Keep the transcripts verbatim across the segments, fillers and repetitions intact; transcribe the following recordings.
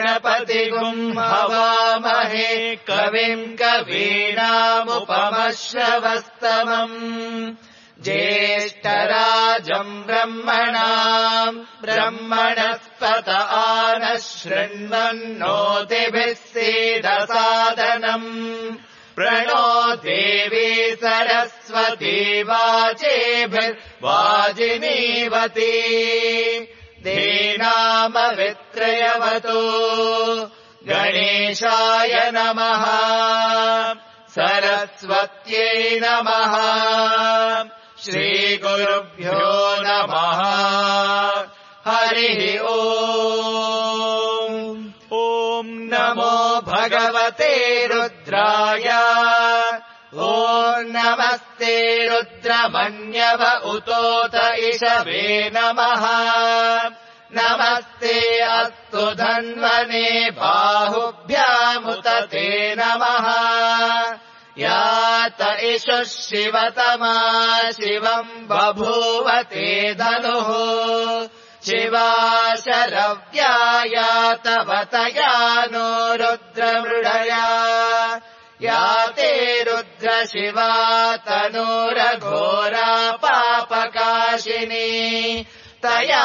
गणपतिगुम् हवामहे कविम् कवीनामुपमश्रवस्तमम् ज्येष्ठराजम् ब्रह्मणाम् ब्रह्मणस्पत आनः शृण्वन्नोतिभिः सीदसादनम् प्रणो देवी सरस्वती वाजेभिर्वाजिनीवती धेनामवित्रयवतु गणेशाय नमः सरस्वत्यै नमः श्रीगुरुभ्यो नमः हरिः ओम् ॐ नमो भगवते रुद्राय ॐ नमस्ते रुद्रमन्यव उतोत इषवे नमः नमस्ते अस्तु धन्वने बाहुभ्यामुत ते नमः यात इषुः शिवतमा शिवम् बभूव ते धनुः शिवा शरव्या यातवतया नो रुद्रमृडया या ते रुद्र शिवा तनूरघोरा पापकाशिनी तया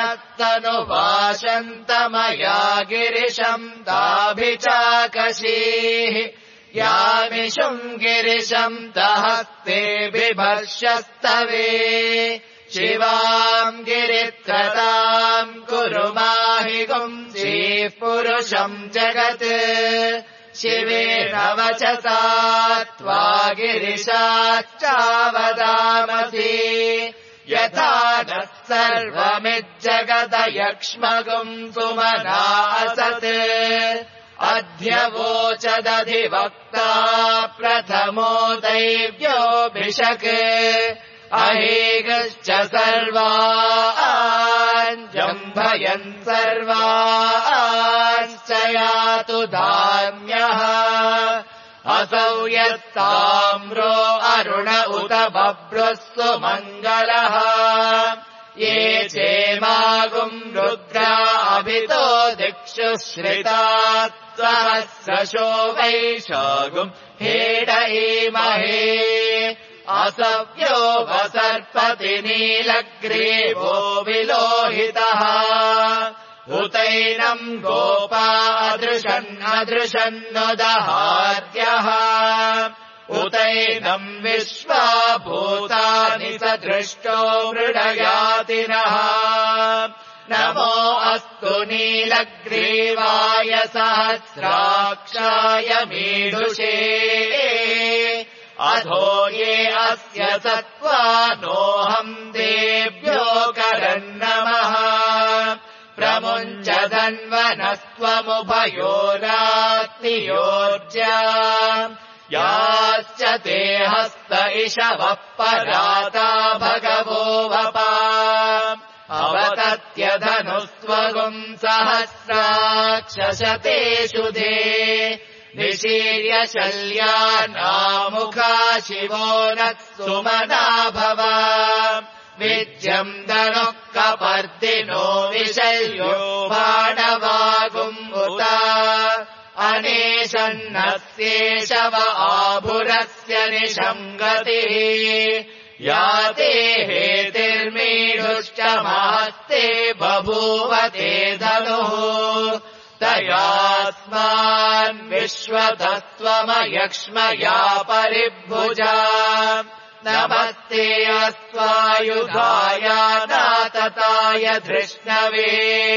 नस्तनुवाशन्तमया गिरिशम् दाभिचाकशीः यामिषुम् गिरिशम् दहस्ते बिभर्षस्तवे शिवाम् गिरित्रताम् कुरु माहि गुंसीः पुरुषम् जगत् शिवेन वचसा त्वा गिरिशाच्चावदामसि यथा नः सर्वमिज्जगदयक्ष्मगुम् सुमना असत् अध्यवोचदधिवक्ता प्रथमो दैव्योऽभिषक् अहेगश्च सर्वान् जम्भयन् सर्वांश्च यातु धाम्यः असौ यत्ताम्रो अरुण उत बभ्रुः सुमङ्गलः ये चेमागुम् रुद्रा अभितो दिक्षु श्रितात् सहस्रशो वैशागुम् हेडयेमहे असव्यो वसर्पति नीलग्रीवो विलोहितः उतैनम् गोपा अदृशन् अदृशन्नुदहार्यः उतैनम् विश्वा भूतानि सदृष्टो मृडयातिनः नमो अस्तु नीलग्रीवाय सहस्राक्षाय मीढुषे अधो ये अस्य सत्त्वानोऽहम् देभ्यो करन्नमः प्रमुञ्च धन्वनस्त्वमुभयोरात्नियोर्जा याश्च ते हस्त इषवः पराता भगवो वपा अवतत्यधनुस्त्वगुम् सहस्राक्षशतेषु धे निशीर्य शल्यानामुखा शिवो नः सुमना भव विद्यम् धनुः कपर्दिनो विशल्यो बाणवागुम्बुत अनेशन्नस्येषव आभुरस्य निशङ्गतिः याते हेतिर्मीढुश्च महस्ते बभूव ते धनुः तयास्मान् विश्वतत्त्वमयक्ष्मया परिभुजा नमस्ते अस्त्वायुधाय नातताय धृष्णवे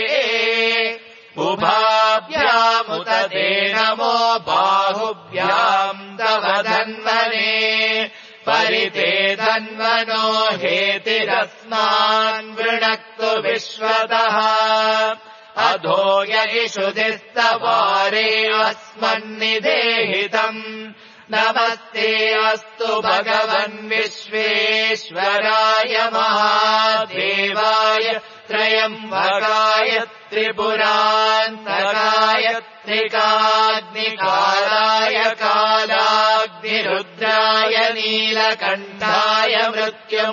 उभाभ्यामुत ते नमो बाहुभ्याम् तव धन्वने परिते धन्वनो हेतिरस्मान् वृणक्तु विश्वतः अधो य इषुधिस्तवारे अस्मन्निदेहितम् नमस्ते अस्तु भगवन् विश्वेश्वराय महादेवाय त्रयम्बकाय त्रिपुरान्तकाय त्रिकाग्निकालाय कालाग्निरुद्राय नीलकण्ठाय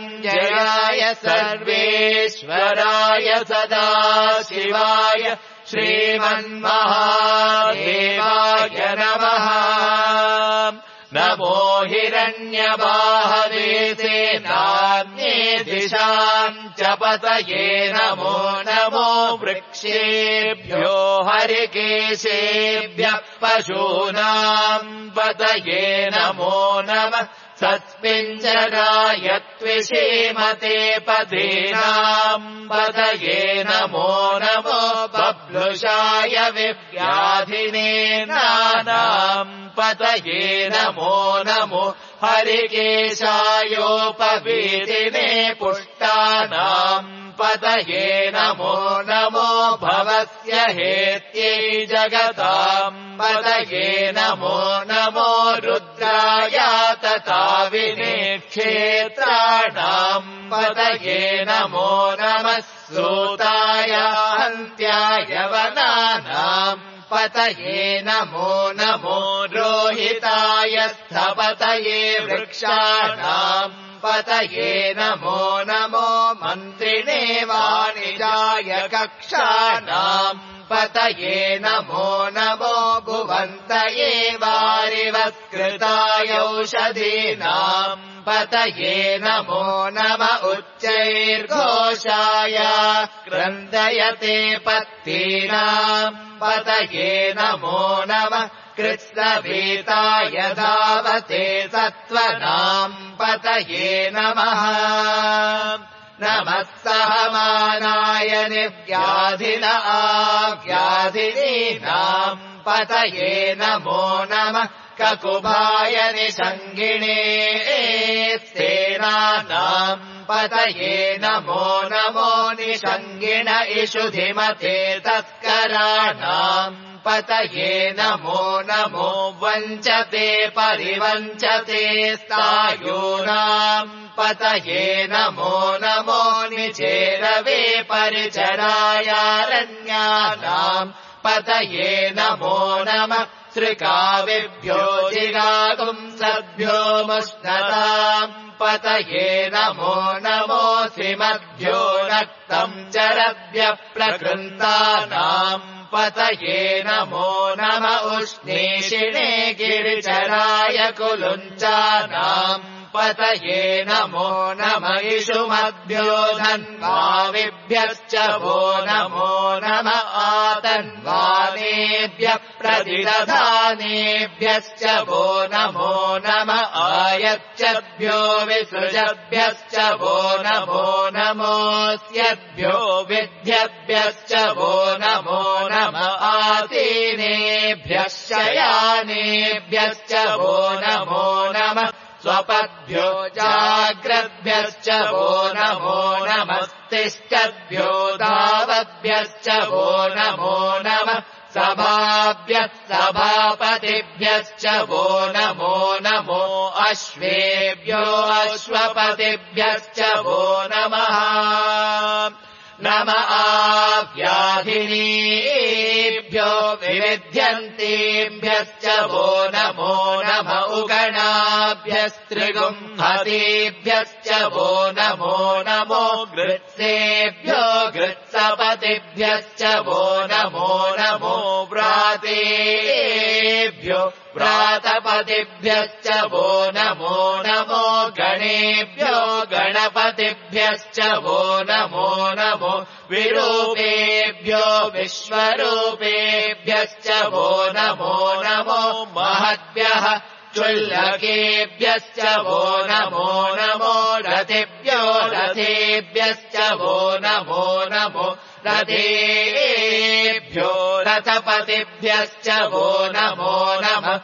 मृत्युञ्जयाय सर्वेश्वराय सदाशिवाय श्रीमन्महादेवाय नमः। नमो हिरण्यबाहवे सेनान्ये दिशाम् च पतये नमो नमो वृक्षेभ्यो हरिकेशेभ्यः पशूनाम् पतये नमो नमः। सत्पिञ्जराय त्विषीमते पदीनाम् पतये नमो नमो। बभ्रुषाय विव्याधिने नानाम् पतये नमो नमो। हरिकेशायोपवीतिने पुष्टानाम् पतये नमो नमो। भवस्य हेत्यै जगताम् पतये नमो नमो। रुद्राय तथा विनेक्षेत्राणाम् पतये नमो नमः। सूताय हन्त्याय वनानाम् पतये नमो नमो। रोहिताय स्थपतये वृक्षाणाम् पतये नमो नमो। मन्त्रिणे वाणिजाय कक्षाणाम् पतये नमो नमो। भुवन्तये वारिवत्कृताय औषधीनाम् पतये नमो नम। उच्चैर्घोषाय क्रन्दयते पत्तीनाम् पतये नमो नमः। कृत्स्नवीताय धावते सत्त्वनाम् पतये नमः। नमः सहमानाय निर्व्याधिन आव्याधिनीनाम् पतये नमो नमः। ककुभाय निषङ्गिणे सेनानाम् पतये नमो नमो। निषङ्गिण इषुधिमते तस्कराणाम् पतये नमो नमो। वञ्चते परिवञ्चते स्थायूनाम् पतये नमो नमो। निचेरवे परिचरायारण्यानाम् पतये नमो नमः। त्रिकाविभ्यो जिगागुंसद्भ्यो मुष्णताम् पतये नमो नमो। श्रीमद्भ्यो रक्तम् चरद्भ्यः प्रकृन्तानाम् पतये नमो नम। उष्णीषिणे गिरिचराय कुलुञ्चानाम् पतये नमो नम। इषुमद्भ्यो धन्वाविभ्यश्च वो नमो नम। आतन्वानेभ्यः प्रतिदधानेभ्यश्च वो नमो नम। आयच्छद्भ्यो विसृजद्भ्यश्च वो नमो नमोऽस्यद्भ्यो विद्यभ्यश्च वो नमो नम। आसीनेभ्यः शयानेभ्यश्च वो नमो नम। स्वपद्भ्यो जाग्रद्भ्यश्च वो नमो नमस्तिष्ठद्भ्यो धावद्भ्यश्च वो नमो नमः। सभाभ्यः सभापतिभ्यश्च वो नमो नमो। अश्वेभ्यो अश्वपतिभ्यश्च वो नमः। नम आव्याधिनीभ्यो विविध्यन्तीभ्यश्च वो नमो नम। उगणाभ्यस्त्रिगुंहतीभ्यश्च वो नमो नमो। गृत्सेभ्यो गृत्सपतिभ्यश्च वो नमो नमो। व्रातेभ्यो व्रातपतिभ्यश्च वो नमो नमो। गणेभ्यो गणपतिभ्यश्च वो नमो नमो। विरूपेभ्यो विश्वरूपेभ्यश्च वो नमो नमो। महद्भ्यः चुल्लकेभ्यश्च वो नमो नमो। रथेभ्यो रथेभ्यश्च वो नमो नमो। रथेभ्यो रथपतिभ्यश्च वो नमो नमः।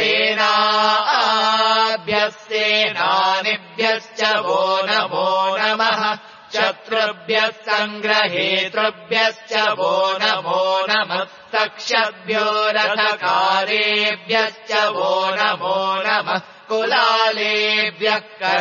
सेनाभ्यः सेनानिभ्यश्च वो नमो नमः। शत्रुभ्यः सङ्ग्रहेतृभ्यश्च वो नमो नमः। तक्षभ्यो रथकारेभ्यश्च वो नमो नमः। कुलालेभ्यः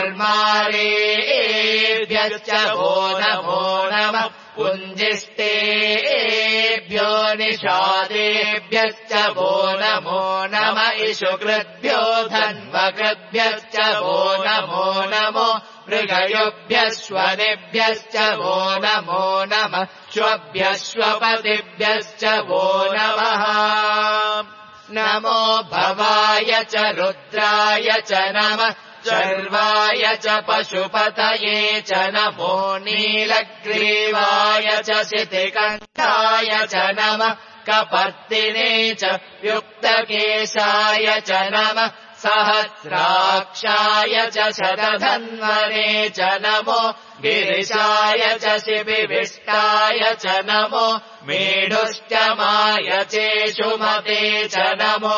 कर्मारेभ्यश्च वो नमो नमः। पुञ्जिष्टेभ्यो निषादेभ्यश्च वो नमो नम। इषुकृद्भ्यो धन्वकृद्भ्यश्च वो नमो नमो। मृगयुभ्यश्वनेभ्यश्च वो नमो नमः श्वभ्यश्वपतिभ्यश्च वो नमः नमो भवाय च रुद्राय च नमः शर्वाय च पशुपतये च नमो नीलग्रीवाय च शितिकण्ठाय च नमः कपर्दिने च युक्तकेशाय च नमः सहस्राक्षाय च शतधन्वने च नमो गिरिशाय च शिबिविष्टाय च नमो मेढुष्टमाय चेषुमते च नमो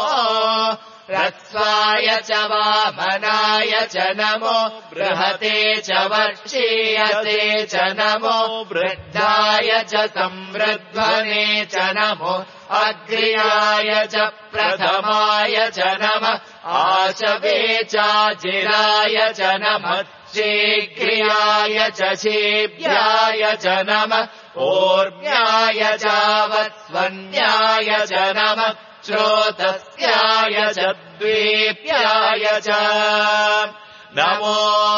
रत्स्वाय च वामनाय च नमो बृहते च वर्षीयते च नमो वृद्धाय च संवृध्वने च नमो अग्र्याय च प्रथमाय च नमः आशवे चाजिराय च नमः शीघ्र्याय च शीभ्याय च नमः ऊर्म्याय चावत्स्वन्याय च नमः श्रोतस्याय च द्वीप्याय च नमो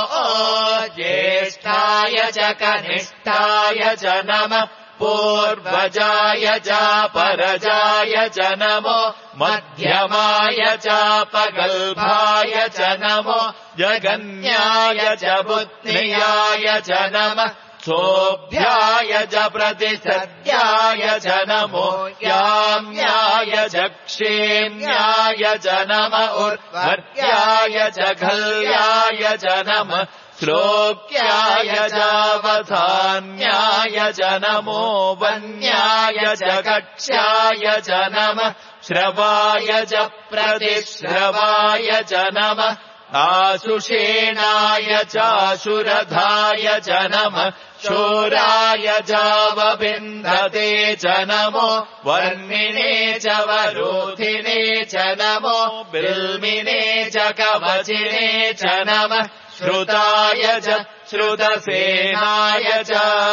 ज्येष्ठाय च कनिष्ठाय च नमः पूर्वजाय चापरजाय च नमो मध्यमाय चापगल्भाय च नमो जगन्याय च बुद्ध्याय च नमः सोऽभ्याय च प्रतिसद्याय च नमो याम्याय च क्षेम्याय च नमः उर्वर्याय च घल्याय च नमः श्लोक्याय चावधान्याय च नमो वन्याय च कक्ष्याय च नमः श्रवाय च प्रतिश्रवाय च नमः आशुषेणाय चाशुरधाय च नमः शूराय चावबिन्धते च नमो वर्मिणे च वरोधिने च नमो बिल्मिने च कवचिने च नमः श्रुताय च श्रुतसेनाय च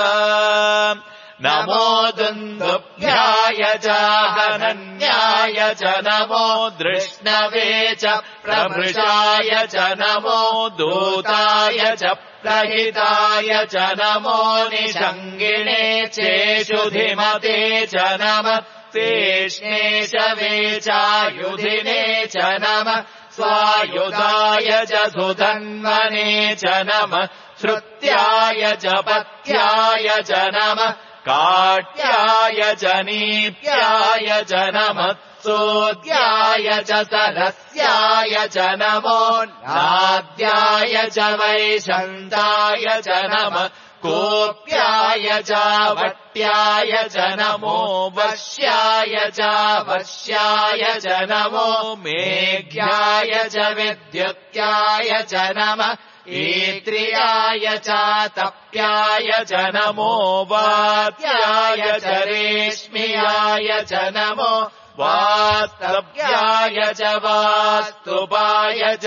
नमो दुन्दुभ्याय च हनन्याय च नमो दृष्णवे च प्रभृशाय च नमो दूताय च प्रहिताय च नमो निषङ्गिणे चेषुधिमते च नमः तेष्णे शवे चायुधिने च नमः स्वायुधाय च सुधन्वने च नमः श्रुत्याय च पथ्याय च नमः काट्याय च नीप्याय च नमः सोद्याय च सरस्याय च नमो नाद्याय च वैशन्ताय च नमः कोप्याय च वट्याय च नमो वश्याय च वश्याय च नमो मेघ्याय च विद्युत्याय च नमः ईत्रियाय च तप्याय च नमो वात्याय च रेश्म्याय च नमो वास्तव्याय च वास्तुपाय च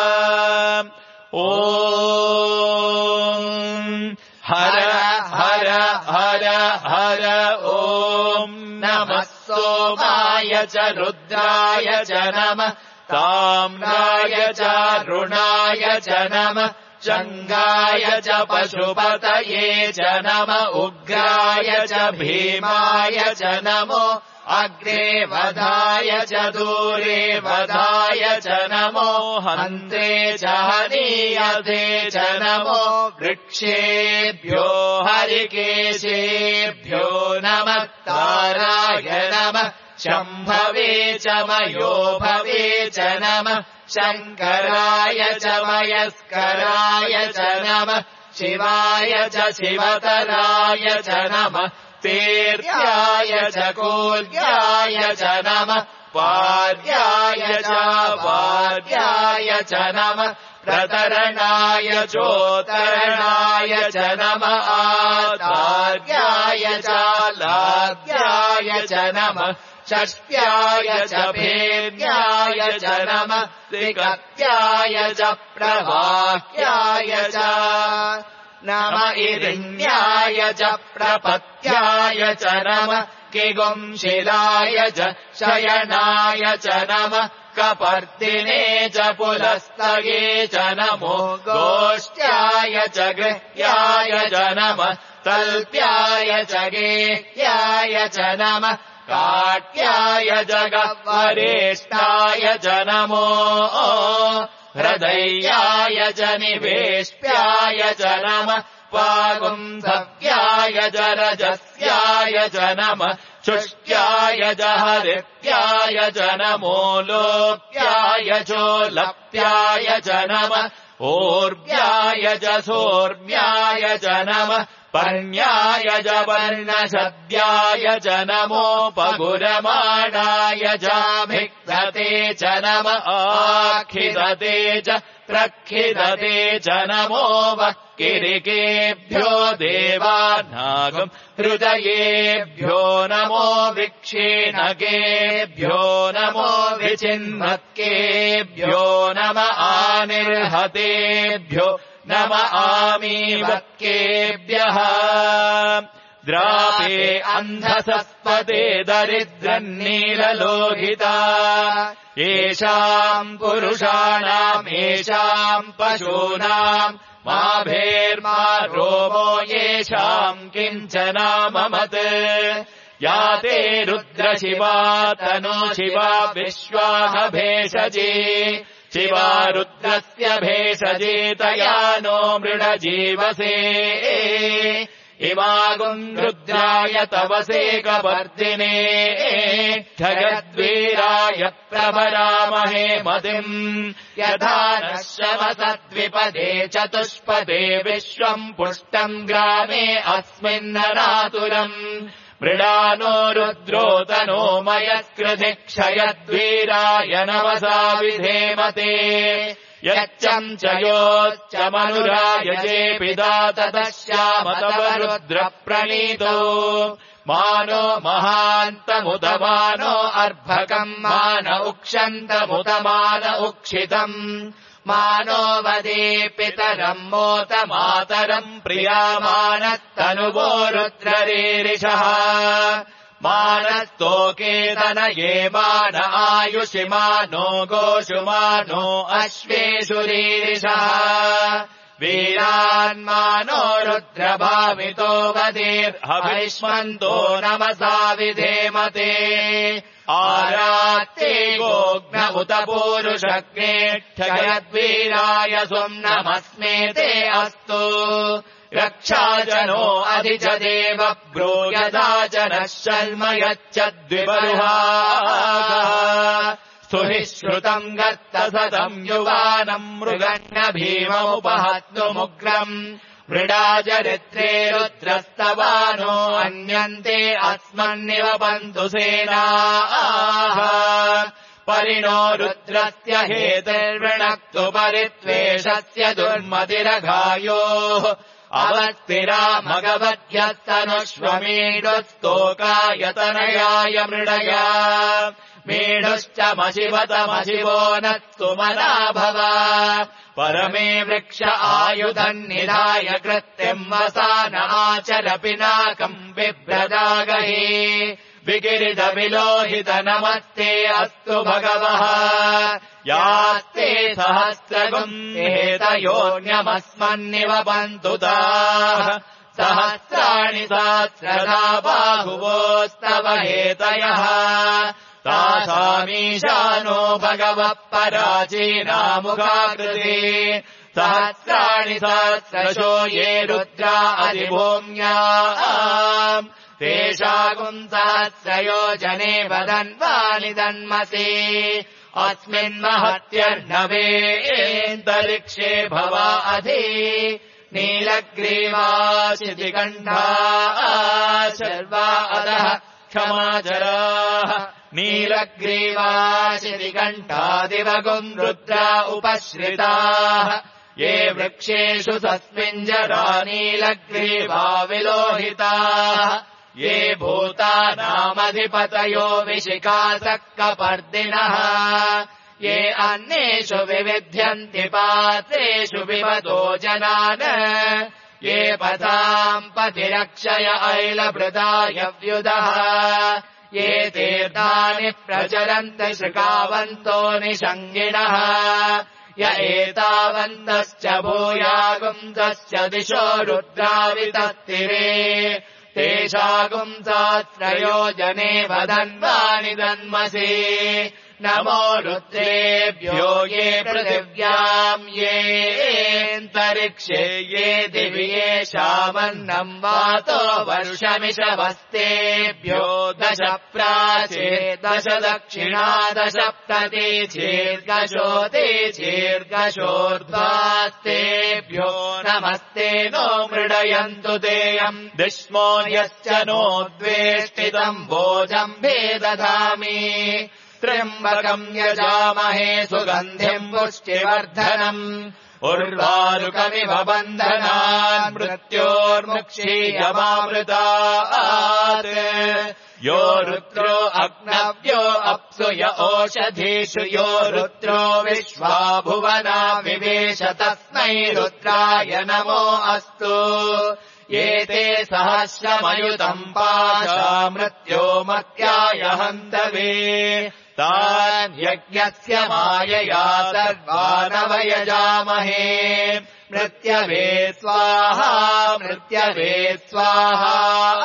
ॐ हर हर हर हर ॐ नमः सोमाय च रुद्राय च नमः ताम्राय च रुणाय च नमः शङ्गाय च पशुपतये च नमः उग्राय च भीमाय च नमो अग्रे वधाय च दूरे वधाय च नमो हन्ते च हनीयते च नमो वृक्षेभ्यो हरिकेशेभ्यो नमः ताराय नमः शम्भवे च मयोभवे च नमः शङ्कराय च मयस्कराय च नमः शिवाय च शिवतराय च नमः तीर्याय च कूल्याय च नमः पार्याय च वार्याय च नमः प्रतरणाय चोत्तरणाय च नमः आचार्याय च लाद्याय च नमः षष्ट्याय च भेद्याय च नमः त्रिकत्याय च प्रवाह्याय च नम इरिण्याय च प्रपत्याय च नमः किगुंशिलाय च शयनाय च नमः कपर्दिने च पुलस्तये च नमो गोष्ट्याय च गृह्याय च नमः तल्प्याय च गेह्याय च नमः काट्याय जगवरेष्ठाय च नमो हृदयाय च निवेष्ट्याय च नमः पागुंधव्याय च रजस्याय च नमः शुष्ट्याय च हरित्याय च नमो लोप्याय चोलप्याय च नमः ऊर्व्याय च सोर्व्याय च नमः पर्ण्याय च पर्णशद्याय च नमोपगुरमाणाय चाभिक्तते च नमः आखिदते च प्रखिदते च नमो वक्किरिकेभ्यो देवानागम् हृदयेभ्यो नमो विक्षीणकेभ्यो नमो विचिन्मत्केभ्यो नम आनिर्हतेभ्यो नम आमीवत्केभ्यः द्रापे अन्धसस्पते दरिद्रन्नीललोहिता येषाम् पुरुषाणाम् येषाम् पशूनाम् माभेर्मा रोमो येषाम् किञ्चनाममत् या ते रुद्रशिवा तनो शिवा विश्वाह भेषजे शिवा रुद्रस्य भेषजे तया नो मृडजीवसे इमागुम् रुद्राय तवसे कपर्दिने जगद्वीराय प्रभरामहे मतिम् यथा नः शमसद्विपदे चतुष्पदे विश्वम् पुष्टम् ग्रामे अस्मिन्ननातुरम् मृडानो रुद्रोतनो मयस्कृधि क्षयद्वीराय नवसा विधेमते यच्चम् च योच्च मनुरायजे पिता ततः श्यामतव रुद्रप्रणीतो मानो महान्तमुत मानो अर्भकम् मान उक्षन्तमुत मान उक्षितम् मानो वदे पितरम् मोत मातरम् प्रियामानस्तनुवो रुद्ररीरिषः मानस्तोकेतनये मान आयुषि मानो गोषु मानो अश्वेषु रीरिषः वीरान्मानो रुद्रभावितो वदेर्हविष्मन्तो नमसा विधेमते आरात्ते गोघ्न उत पूरुषग्नेक्षयद्वीराय स्वम् नमस्मेते अस्तु रक्षाजनो अधिच देव ब्रूयदा जनः शर्म यच्चद्विबरुहाः स्तुहि श्रुतम् गर्तसतम् युवानम् मृगन्न भीममुपहत्तुमुग्रम् मृडाचरित्रे रुद्रस्तवानो अन्यन्ते अस्मन्निवपन्तु सेनाः परिणो रुद्रस्य हेतिर्वृणक्तु परित्वेषस्य दुर्मतिरघायोः अवस्तिरा मगवद्यस्तनुष्वमीडुस्तोकायतनयाय मृडया मीढुश्च मशिवतमशिवो नस्तु मना भव परमे वृक्ष आयुधम् निधाय कृत्तिम् वसान आचर पिनाकम् बिभ्रदागहे विगिरित विलोहित नमस्ते अस्तु भगवः यास्ते सहस्रगुम् हेतयोऽन्यमस्मन्निवपन्तु ताः सहस्राणि सहस्रधा बाहुवोस्तव हेतयः तासामीशानो भगवः पराचीनामुखाकृते सहस्राणि सहस्रशो ये रुद्रा अधिभूम्याम् तेषागुम् सहस्रयोजने वदन्वानि दन्मसे अस्मिन्महत्यर्णवेऽन्तरिक्षे भवा अधि नीलग्रीवाशितिकण्ठा शर्वा अधः क्षमाचराः नीलग्रीवाशितिकण्ठादिवगुम् रुद्रा उपश्रिताः ये वृक्षेषु तस्मिञ्जरा नीलग्रीवा विलोहिताः ये भूतानामधिपतयो विशिखासः कपर्दिनः ये अन्येषु विविध्यन्ति पात्रेषु विवतो जनान् ये पताम् पतिरक्षय ऐलभृताय व्युदः ये तीर्थानि प्रचरन्ति शृकावन्तो निषङ्गिणः य एतावन्तश्च भूयागुंसश्च दिशो रुद्रावितत्तिरे तेषागुंसात्रयो जने वदन्वानि दन्मसि नमो रुद्रेभ्यो ये पृथिव्याम् येऽन्तरिक्षे ये दिवि येषामन्नम् वातो वर्षमिषवस्तेभ्यो दश प्राचे दश दक्षिणा दश प्रतीचीर्घशोते चीर्घशोर्ध्वास्तेभ्यो नमस्ते नो मृडयन्तु तेयम् दिष्मो यश्च नो द्वेष्टितम् भोजम् भेदधामि त्र्यम्बकम् यजामहे सुगन्धिम् पुष्टिवर्धनम् उर्वारुकमिव बन्धनान् मृत्योर्मुक्षीयमामृतात् यो रुद्रो अग्नव्यो अप्सु य ओषधीषु यो रुद्रो विश्वा भुवना विवेश तस्मै रुद्राय नमो अस्तु एते सहस्रमयुतम् पाशा मृत्यो मर्त्याय हन्तवे तान् यज्ञस्य मायया सर्वानवयजामहे मृत्यवे स्वाहा मृत्यवे स्वाहा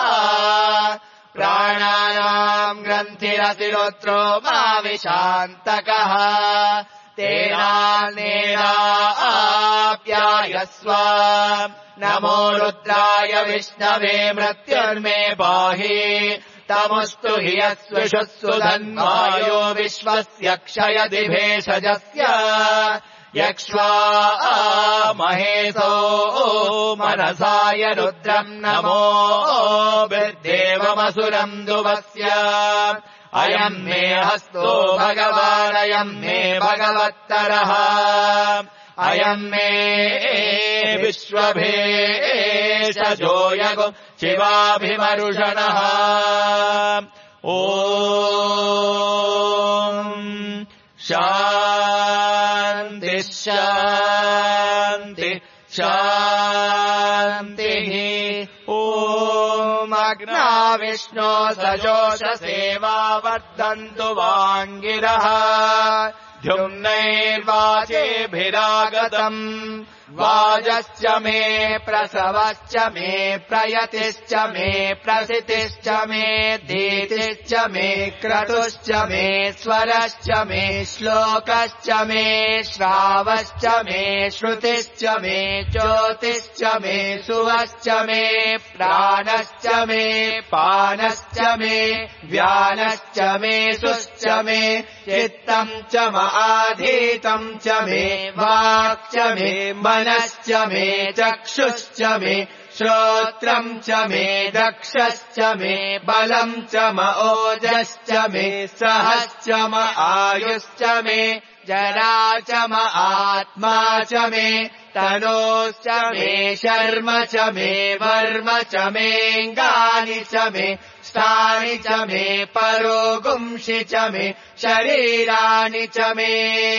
प्राणानाम् ग्रन्थिरतिरोत्रो मा विशान्तकः तेनानेनाप्यायस्व नमो रुद्राय विष्णवे मृत्युर्मे पाहि तमुस्तु हि यस्विषुः सुधन्वायो विश्वस्य क्षयति भेषजस्य यक्ष्वा महेशो मनसाय रुद्रम् नमो बिर्देवमसुरम् दुवस्य अयम् मे हस्तो भगवानयम् मे भगवत्तरः अयम् मे विश्वभेषजो यगो शिवाभिमरुषणः ॐ शान्ति शान्ति शान्तिः ॐ अग्ना विष्णो सजोषसेवा वर्धन्तु वाङ्गिरः द्युम्नैर्वाचेभिरागतम् वाजश्च मे प्रसवश्च मे प्रयतिश्च मे प्रसितिश्च मे दीतिश्च मे क्रतुश्च मे स्वरश्च मे श्लोकश्च मे श्रावश्च मे श्रुतिश्च मे ज्योतिश्च मे सुवश्च मे प्राणश्च मे पानश्च मे व्यानश्च मे सुश्च मे चित्तम् च मआधीतम् च मे वाक् च मे मनश्च मे चक्षुश्च मे श्रोत्रम् च मे दक्षश्च मे बलम् च म ओजश्च मे सहश्च म आयुश्च मे जरा च म आत्मा च मे तनोश्च मे शर्म च मे वर्म च मेऽङ्गानि च मे स्थानि च मे परोगुंषि च मे शरीराणि च मे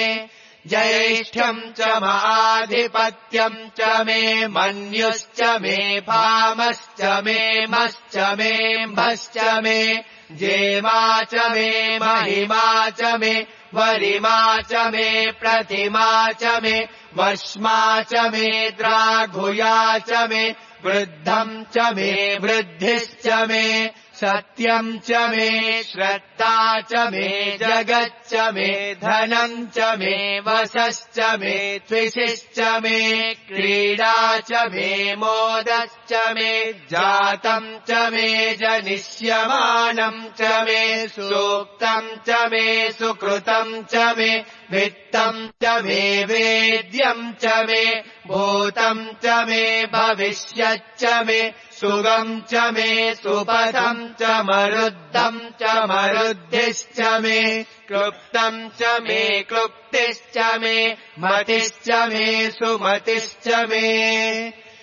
ज्येष्ठ्यम् च माधिपत्यम् च मे मन्युश्च मे भामश्च मे मश्च मे भश्च मे जेमा च मे महिमा च मे वरिमा च मे प्रतिमा च मे वश्मा च मे द्राघुया च मे वृद्धम् च मे वृद्धिश्च मे सत्यम् च मे श्रद्धा च मे जगच्च मे धनम् च मे वशश्च मे त्विषिश्च मे क्रीडा च मे मोदश्च मे जातम् च मे जनिष्यमानम् च मे सूक्तम् च मे सुकृतम् च मे वित्तम् च मे वेद्यम् च मे भूतम् च मे भविष्यच्च मे सुगम् च मे सुपथम् च मरुद्धम् च मरुद्धिश्च मे क्लुप्तम् च मे क्लुप्तिश्च मे मतिश्च मे सुमतिश्च मे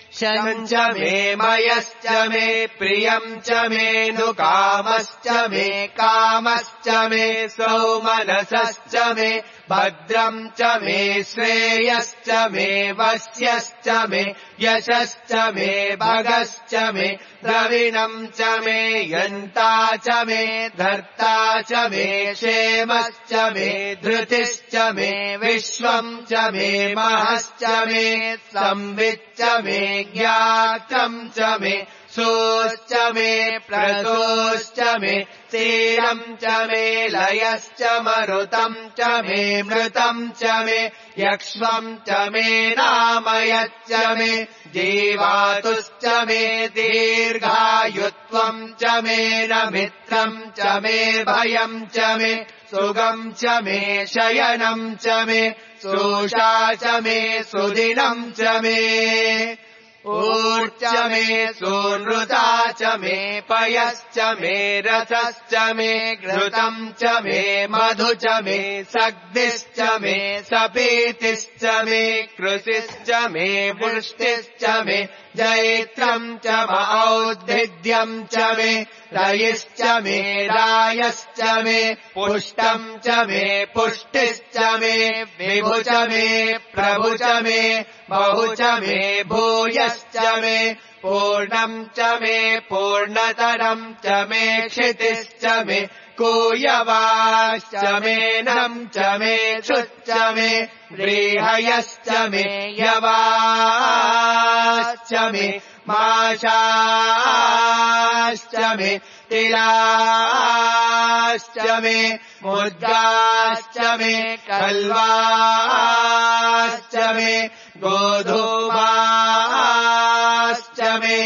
शं च मे मयश्च मे प्रियम् च मे नु कामश्च मे कामश्च मे सौमनसश्च मे भद्रम् च मे श्रेयश्च मे वश्यश्च मे यशश्च मे भगश्च मे द्रविणम् च मे यन्ता च मे धर्ता च मे क्षेमश्च मे धृतिश्च मे विश्वम् च मे महश्च मे संविच्च मे ज्ञातम् च मे सोश्च मे प्रसोश्च मे तीरम् च मे लयश्च मरुतम् च मे मृतम् च मे यक्ष्मम् च मे नामयच्च मे जीवातुश्च मे दीर्घायुत्वम् च मे न मित्रम् च मे भयम् च मे सुगम् च मे शयनम् च मे सोषा च मे सुदिनम् च मे ऊर्च मे सूनृता च मे पयश्च मे रथश्च मे घृतम् च मे मधु च मे सग्दिश्च मे सपीतिश्च मे कृषिश्च मे वृष्टिश्च मे जैत्रम् च औद्भिद्यम् च मे रयिश्च मे रायश्च मे पुष्टम् च मे पुष्टिश्च मे विभु च मे प्रभु च मे बहु च मे भूयश्च मे पूर्णम् च मे पूर्णतरम् च मे क्षितिश्च मे कूयवाश्च मे नम् च मे क्षुच्च मे व्रीहयश्च मे यवाश्च मे माशाश्च मे तिलाश्च मे मुद्गाश्च मे कल्वाश्च मे गोधूमाश्च मे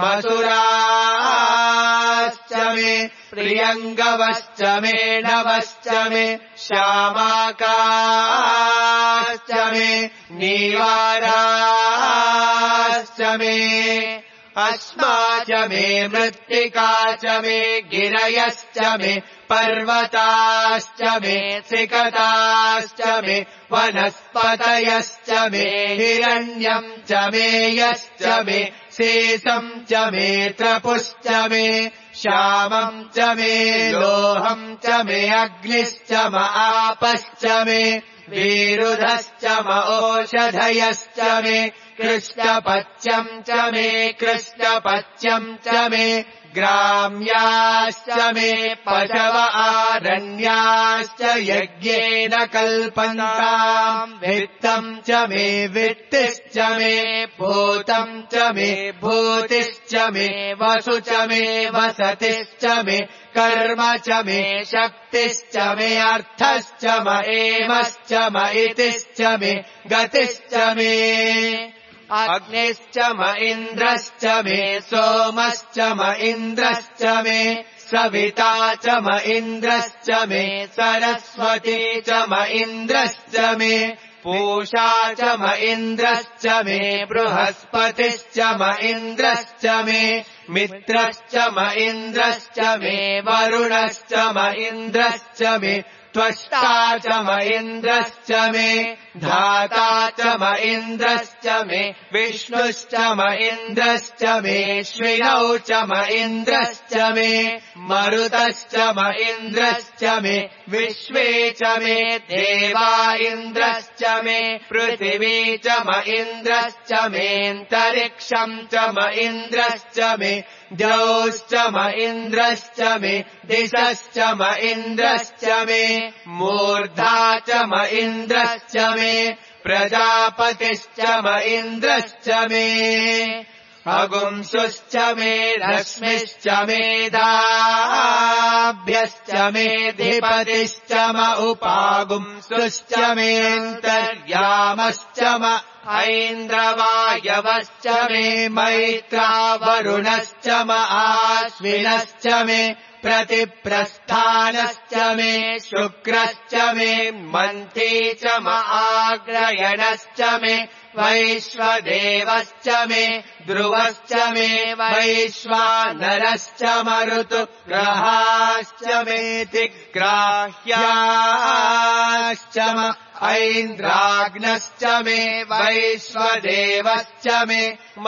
मसुराश्च मे प्रियङ्गवश्च मे नवश्च मे श्यामाकाश्च मे नीवाराश्च मे अस्मा च मे मृत्तिका च मे गिरयश्च मे पर्वताश्च मे सिकताश्च मे वनस्पतयश्च मे हिरण्यम् च मे यश्च मे शेषम् च मे त्रपुश्च मे श्यामम् च मे लोहम् च मे अग्निश्च म आपश्च मे वीरुधश्च म ओषधयश्च मे कृष्णपच्यम् च मे कृष्णपच्यम् च मे ग्राम्याश्च मे पशव आरण्याश्च यज्ञेन कल्पन्ताम् वित्तम् च मे वित्तिश्च मे भूतम् च मे भूतिश्च मे वसु च मे वसतिश्च मे कर्म च मे शक्तिश्च मे अर्थश्च म एमश्च म इतिश्च मे गतिश्च मे अग्निश्च म इन्द्रश्च मे सोमश्च म इन्द्रश्च मे सविता च म इन्द्रश्च मे सरस्वती च म इन्द्रश्च मे पूषा च म इन्द्रश्च मे बृहस्पतिश्च म इन्द्रश्च मे मित्रश्च म इन्द्रश्च मे वरुणश्च म इन्द्रश्च मे त्वष्टा च म इन्द्रश्च मे धाता च म इन्द्रश्च मे विष्णुश्च म इन्द्रश्च मे श्विनौ च म इन्द्रश्च मे मरुतश्च म इन्द्रश्च मे विश्वे च मे देवा इन्द्रश्च मे पृथिवी च म इन्द्रश्च मेऽन्तरिक्षम् च म इन्द्रश्च मे द्यौश्च म इन्द्रश्च मे दिशश्च म इन्द्रश्च मे मूर्धा च म इन्द्रश्च मे प्रजापतिश्च म इन्द्रश्च मे अगुंसुश्च मे रश्मिश्च मेधाभ्यश्च मेऽधिपतिश्च म उपागुंसुश्च मेऽन्तर्यामश्च म ऐन्द्रवायवश्च मे मैत्रा वरुणश्च म आश्विनश्च मे प्रतिप्रस्थानश्च मे शुक्रश्च मे मन्थी च म आग्रयणश्च मे वैश्वदेवश्च मे ध्रुवश्च मे वैश्वानरश्च मरुतु ग्रहाश्च मेऽतिग्राह्याश्च म ऐन्द्राग्नश्च मे वैश्वदेवश्च मे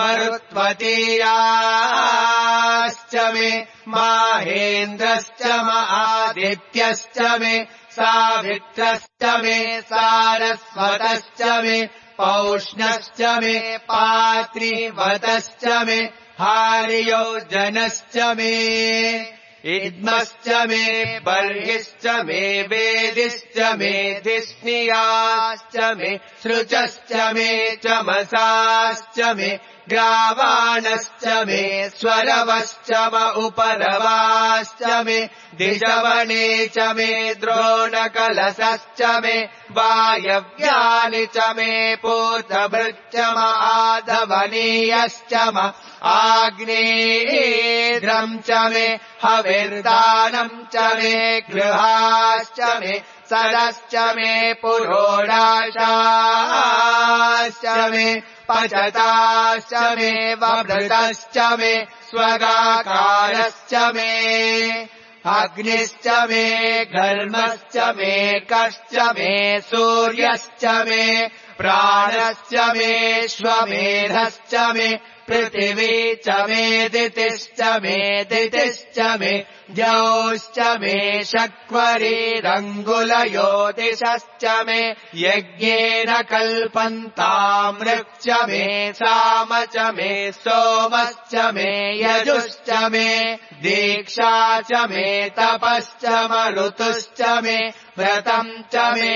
मरुत्वतीयाश्च मे माहेन्द्रश्च महादित्यश्च मे सावित्रश्च मे सारस्वतश्च मे पौष्णश्च मे पात्रिवतश्च मे हार्योजनश्च मे इद्मश्च मे बर्हिश्च मे वेदिश्च मे धिष्णियाश्च मे सृचश्च मे चमसाश्च मे ग्रावाणश्च मे स्वरवश्च म उपरवाश्च मे दिशवने च मे द्रोणकलशश्च मे वायव्यानि च मे पूतभृच्च म आधवनीयश्च म आग्नेयेन्द्रम् च मे हविर्दानम् च मे गृहाश्च मे सदश्च मे पुरोडाशाश्च मे पचताश्च मे वभृतश्च मे स्वगाकारश्च मे अग्निश्च मे घर्मश्च मे कश्च मे सूर्यश्च मे प्राणश्च मे श्वमेधश्च मे पृथिवी च मे दितिश्च मे दितिश्च मे द्यौश्च मे शक्वरीरङ्गुलयोतिषश्च मे यज्ञेन कल्पन्तामृक् च मे साम च मे सोमश्च मे यजुश्च मे दीक्षा च मे तपश्च मरुतुश्च मे व्रतम् च मे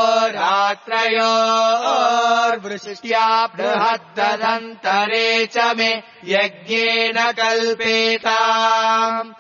होरात्रयोर्वृष्ट्या बृहद्ददन्तरे च मे यज्ञेन कल्पेताम्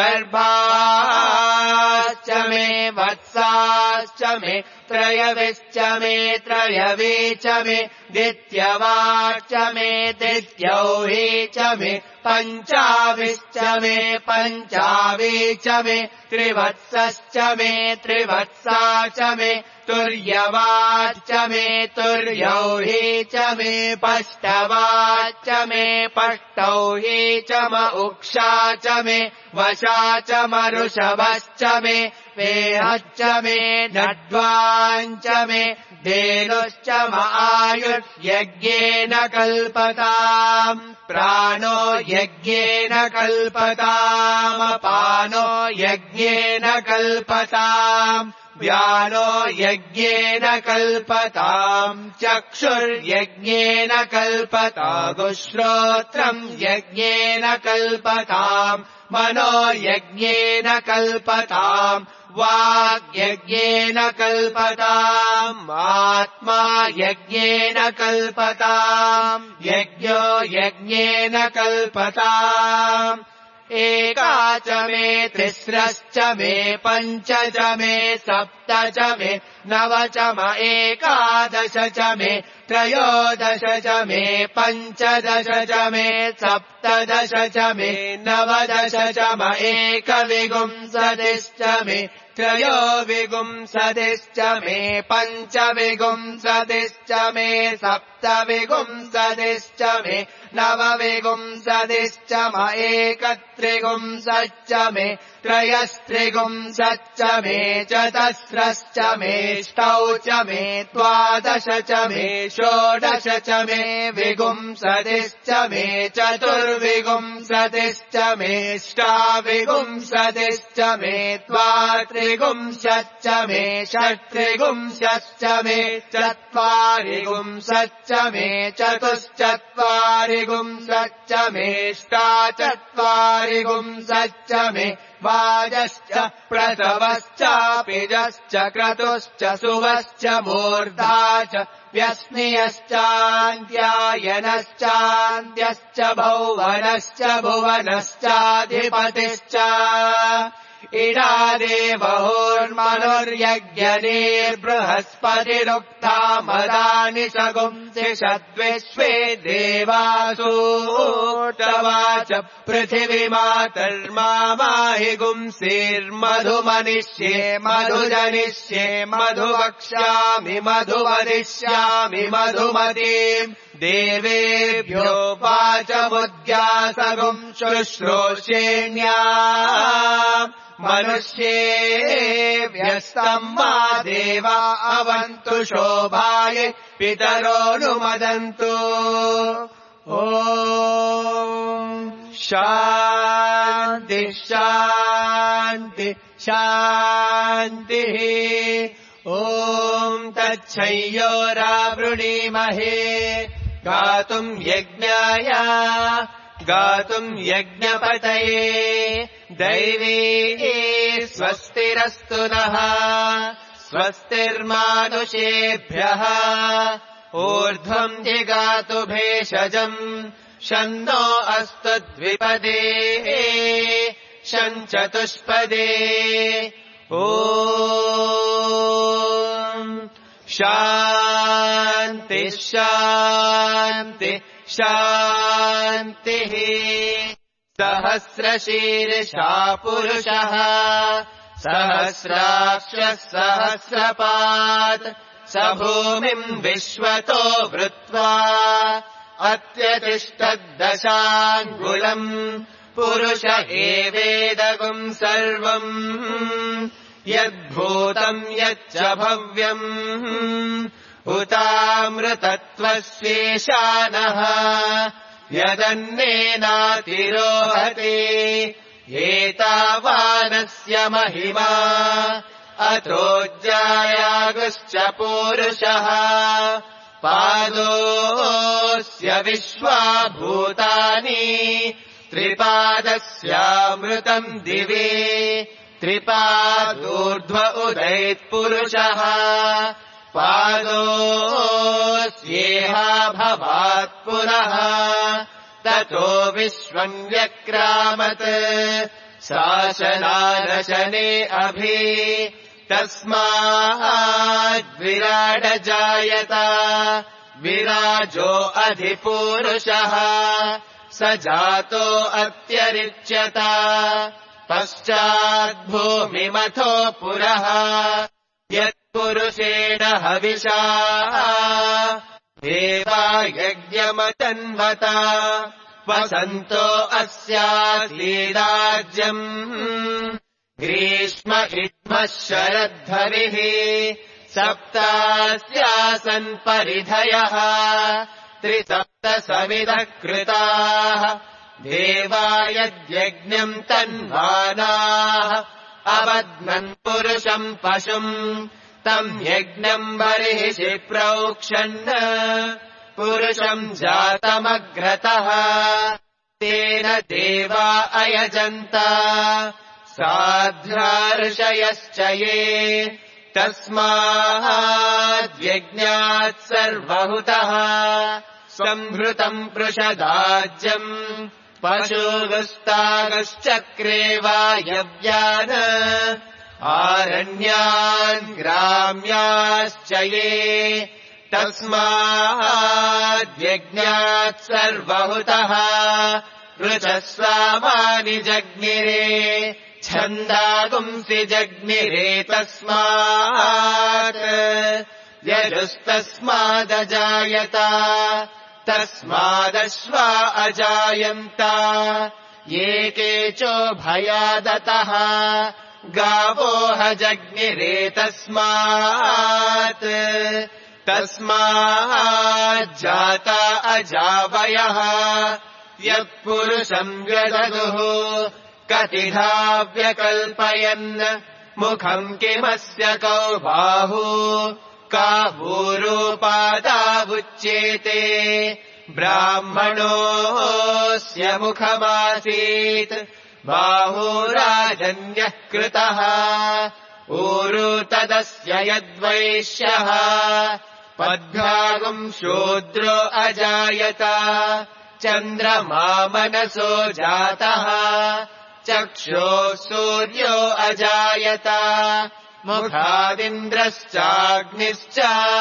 गर्भाश्च मे वत्साश्च मे त्रयविश्च मे त्रयवी च मे दित्यवाच्च मे दित्यौही च मे पञ्चाविश्च मे पञ्चावी च मे त्रिवत्सश्च मे त्रिवत्सा च मे तुर्यवाच्च मे तुर्यौही च मे पष्टवाच्च मे पष्टौही च म उक्षा च मे वशा च मरुषभश्च मे वेहश्च मे नड्वाञ्च मे धेनुश्च म आयुर्यज्ञेन कल्पताम् प्राणो यज्ञेन कल्पताम् अपानो यज्ञेन कल्पताम् व्यानो यज्ञेन कल्पताम् चक्षुर्यज्ञेन कल्पताम् श्रोत्रम् यज्ञेन कल्पताम् मनो यज्ञेन कल्पताम् वाग्यज्ञेन कल्पताम् आत्मा यज्ञेन कल्पताम् यज्ञो यज्ञेन कल्पताम् एका च मे तिस्रश्च मे पञ्च च मे सप्त च मे नव च म एकादश च मे त्रयोदश च मे पञ्चदश च मे सप्तदश च मे नवदश च म एकविंशतिश्च मे त्रयोविंशतिश्च मे पञ्चविंशतिश्च मे सप्तविंशतिश्च मे नवविंशतिश्च म एकत्रिंशच्च मे त्रयस्त्रिंशच्च मे चतस्रश्च मेष्टौ च मे द्वादश च मे षोडश च मे विंशतिश्च मे चतुर्विंशतिश्च मेष्टाविंशतिश्च मे द्वात्रिंशच्च मे षट्त्रिंशच्च मे चत्वारिंशच्च मे चतुश्चत्वारिंशच्च मेष्टाचत्वारिंशच्च मे वाजश्च प्रसवश्चापिजश्च क्रतुश्च सुवश्च मूर्धा च व्यस्नियश्चान्त्यायनश्चान्त्यश्च भौवनश्च भुवनश्चाधिपतिश्च इडादेवहोर्मनुर्यज्ञनीर्बृहस्पतिरुक्ता मदानि सगुंसि षद्विश्वे देवासूटवाच पृथिवीमातर्मा माहि गुंसीर्मधुमनिष्ये मधुजनिष्ये मधुवक्ष्यामि मधुवदिष्यामि मधुमतीम् देवेभ्यो वाचमुद्यासगुम् शुश्रूषेण्या मनुष्येभ्यस्तम् मा देवा अवन्तु शोभाय पितरोऽनुमदन्तु। ॐ शान्ति शान्ति शान्तिः। ॐ तच्छयोरावृणीमहे गातुम् यज्ञाय गातुम् यज्ञपतये दैवी स्वस्तिरस्तु नः स्वस्तिर्मानुषेभ्यः ऊर्ध्वम् जिगातु भेषजम् शन्नो अस्तु द्विपदे शञ्चतुष्पदे। ॐ शान्ति शान्ति शान्तिः। सहस्रशीर्षा पुरुषः सहस्राक्षः सहस्रपात् स भूमिम् विश्वतो वृत्वा अत्यतिष्ठद्दशाङ्गुलम् पुरुष एवेदगुम् सर्वम् यद्भूतम् यच्च भव्यम् उतामृतत्वस्येशानः यदन्नेनातिरोहते एतावानस्य महिमा अतोऽज्जायागुश्च पूरुषः पादोऽस्य विश्वाभूतानि त्रिपादस्यामृतम् दिवे त्रिपादूर्ध्व उदैत्पुरुषः पादोऽस्येहा भवात् पुनः ततो विश्वम् व्यक्रामत् शासनानशने अभि तस्माद्विराडजायत विराजो अधिपूरुषः स जातो अत्यरिच्यत पश्चाद्भूमिमथो पुरः यत्पुरुषेण हविषा देवा यज्ञमतन्वत वसन्तो अस्यासीदाज्यम् ग्रीष्म इद्मः शरद्धरिः सप्तास्यासन् परिधयः त्रिसप्त सविधः कृताः देवा यद्यज्ञम् तन्वानाः अबध्नन् पुरुषम् पशुम् तम् यज्ञम् बर्हिषि प्रोक्षन् पुरुषम् जातमग्रतः तेन देवा अयजन्त साध्यार्षयश्च ये तस्माद्यज्ञात् सर्वहुतः सम्भृतम् पृषदाज्यम् पशुगुस्तागश्चक्रे वायव्यान् आरण्यान् ग्राम्याश्च ये तस्माद्यज्ञात् सर्वहुतः ऋचस्वामानि जग्निरे छन्दागुंसि जग्निरे तस्मात् यजुस्तस्मादजायत तस्मादश्वा अजायन्त ये केचोभयादतः गावोह जग्निरे तस्मात् तस्माज्जाता अजावयः यत्पुरुषम् व्यदधुः कतिधा व्यकल्पयन् मुखम् किमस्य कौ बाहु कावूरूपादावुच्येते ब्राह्मणोऽस्य मुखमासीत् बाहुराजन्यः कृतः ऊरु तदस्य यद्वैश्यः पद्भ्यागुम् शूद्रो अजायत चन्द्रमा मनसो जातः चक्षुः सूर्यो अजायत मुखादिन्द्रश्चाग्निश्च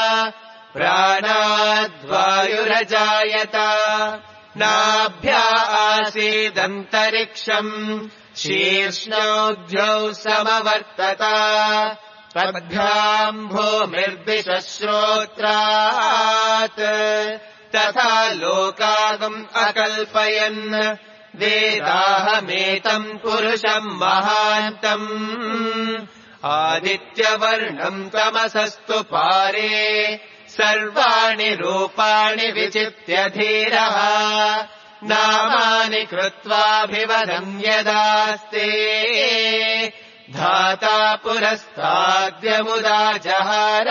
प्राणाद्वायुरजायत नाभ्या आसीदन्तरिक्षम् शीर्ष्णोऽद्यौ समवर्तत पद्भ्याम् भूमिर्दिशश्रोत्रात् तथा लोकागम् अकल्पयन् वेदाहमेतम् पुरुषम् महान्तम् आदित्यवर्णम् तमसस्तु पारे सर्वाणि रूपाणि विचित्य धीरः नामानि कृत्वाभिवदम् यदास्ते धाता पुरस्ताद्यमुदा जहार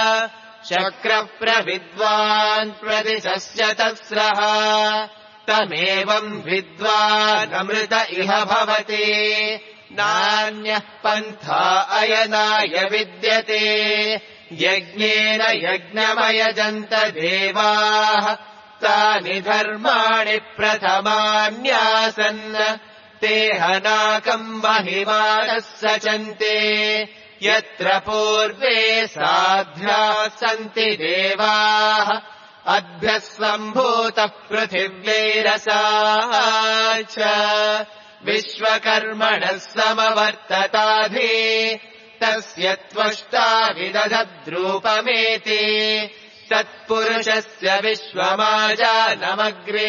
शक्रप्रविद्वान् प्रदिशस्य तस्रः तमेवम् विद्वानमृत इह भवति नान्यः पन्था अयनाय विद्यते यज्ञेन यज्ञमयजन्त देवाः तानि धर्माणि प्रथमान्यासन् ते हनाकम् महिमानः सचन्ते यत्र पूर्वे साध्याः सन्ति देवाः अद्भ्यः सम्भूतः पृथिव्यैरसा च विश्वकर्मणः समवर्तताधि तस्य त्वष्टा विदधद्रूपमेति तत्पुरुषस्य विश्वमाजानमग्रे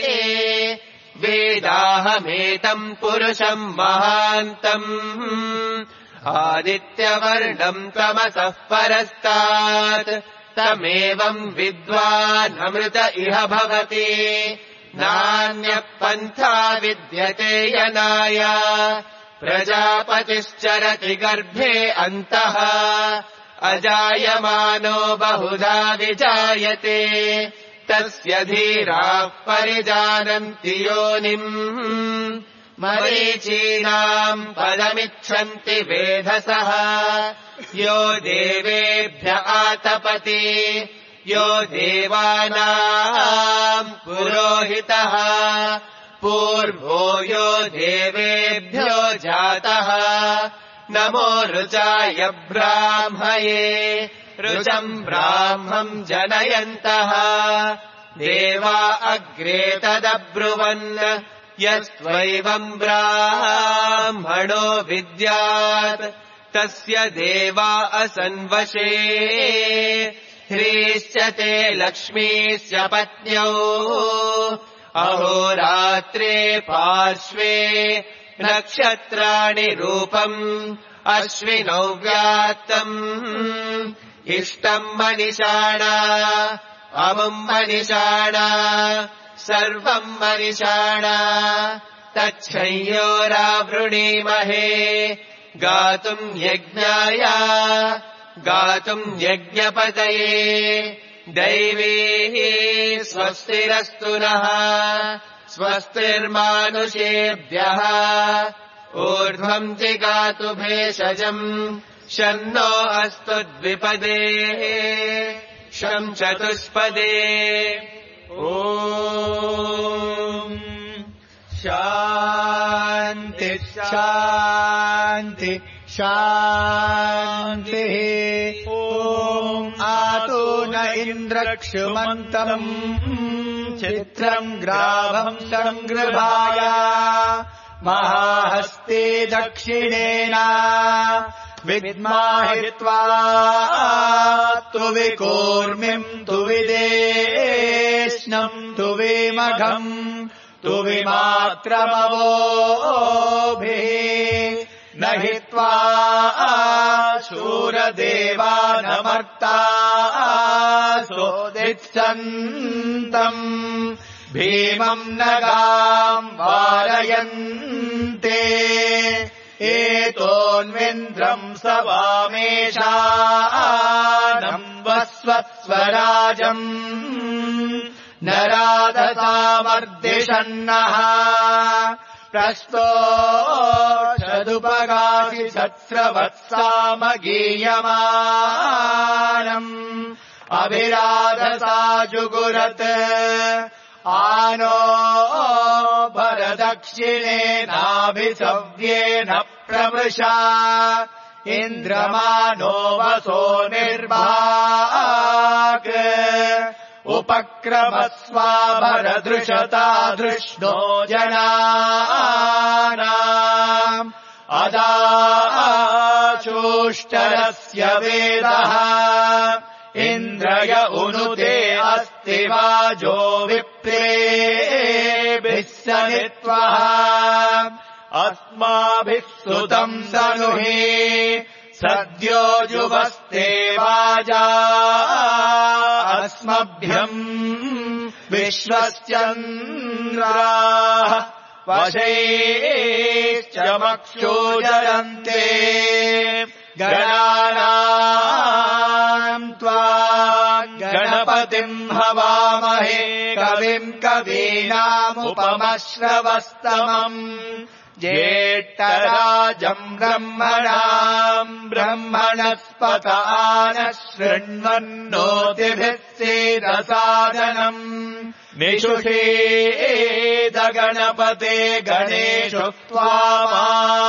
वेदाहमेतम् पुरुषम् महान्तम् आदित्यवर्णम् तमसः परस्तात् तमेवम् विद्वानमृत इह भवति नान्यः पन्था विद्यते यनाय प्रजापतिश्चरति गर्भे अन्तः अजायमानो बहुधा विजायते तस्य धीराः परिजानन्ति योनिम् मरीचीनाम् पदमिच्छन्ति वेधसः यो देवेभ्य आतपति यो देवानाम् पुरोहितः पूर्वो यो देवेभ्यो जातः नमो ऋचाय ब्राह्मये ऋचम् ब्राह्मम् जनयन्तः देवा अग्रे तदब्रुवन् यस्त्वैवम् ब्राह्मणो विद्यात् तस्य देवा असन्वशे ह्रीश्च ते लक्ष्मीश्च पत्न्यौ अहोरात्रे पार्श्वे नक्षत्राणि रूपम् अश्विनौ व्यात्तम् इष्टम् मनिषाणा अमुम् मनिषाणा सर्वम् मनिषाणा तच्छय्योरावृणीमहे गातुम् यज्ञाय गातुम् यज्ञपतये दैवीः स्वस्तिरस्तु नः स्वस्तिर्मानुषेभ्यः ऊर्ध्वम् जिगातु भेषजम् शन्नो अस्तु द्विपदेः शं चतुष्पदे ॐ शान्ति शान्ति शान्तिः ॐ आतु न इन्द्रक्षुमन्तम् चित्रम् ग्राभम् सङ्गृभाय महाहस्ते दक्षिणेन विद्माहित्वा तु विकूर्मिम् तु विदेष्णम् तु विमघम् तु विमात्रमवोभिः न हित्वा शूरदेवानमर्ता सोदित्सन्तम् भीमम् नगाम् वारयन्ते एतोन्विन्द्रम् स वामेशानम् वस्वत्स्वराजम् नराधसामर्दिषन्नः प्रस्तोषदुपगासि सत्स्रवत्सामगीयमानम् अभिराधसा जुगुरत् आनो भरदक्षिणेनाभिसव्येन प्रमृषा इन्द्रमानो वसो निर्भाग उपक्रमस्वाभरदृशता धृष्णो जनानाम् अदाचोष्टरस्य वेदः इन्द्रय उनुते अस्ति स्वस्तिवाजो विप्रेभिः सनित्वः अस्माभिः सुतम् तनुहि सद्यो जुवस्ते वाजा अस्मभ्यम् विश्वश्चन्द्राः वशैश्च मक्षोजरन्ते गणानाम् त्वा गणपतिम् हवामहे कविम् कवीनामुपमश्रवस्तमम् ज्येष्ठराजम् ब्रह्मणाम् ब्रह्मणस्पत आनः शृण्वन्नोतिभिः सेदसादनम् निषुषेद गणपते गणेषु त्वामा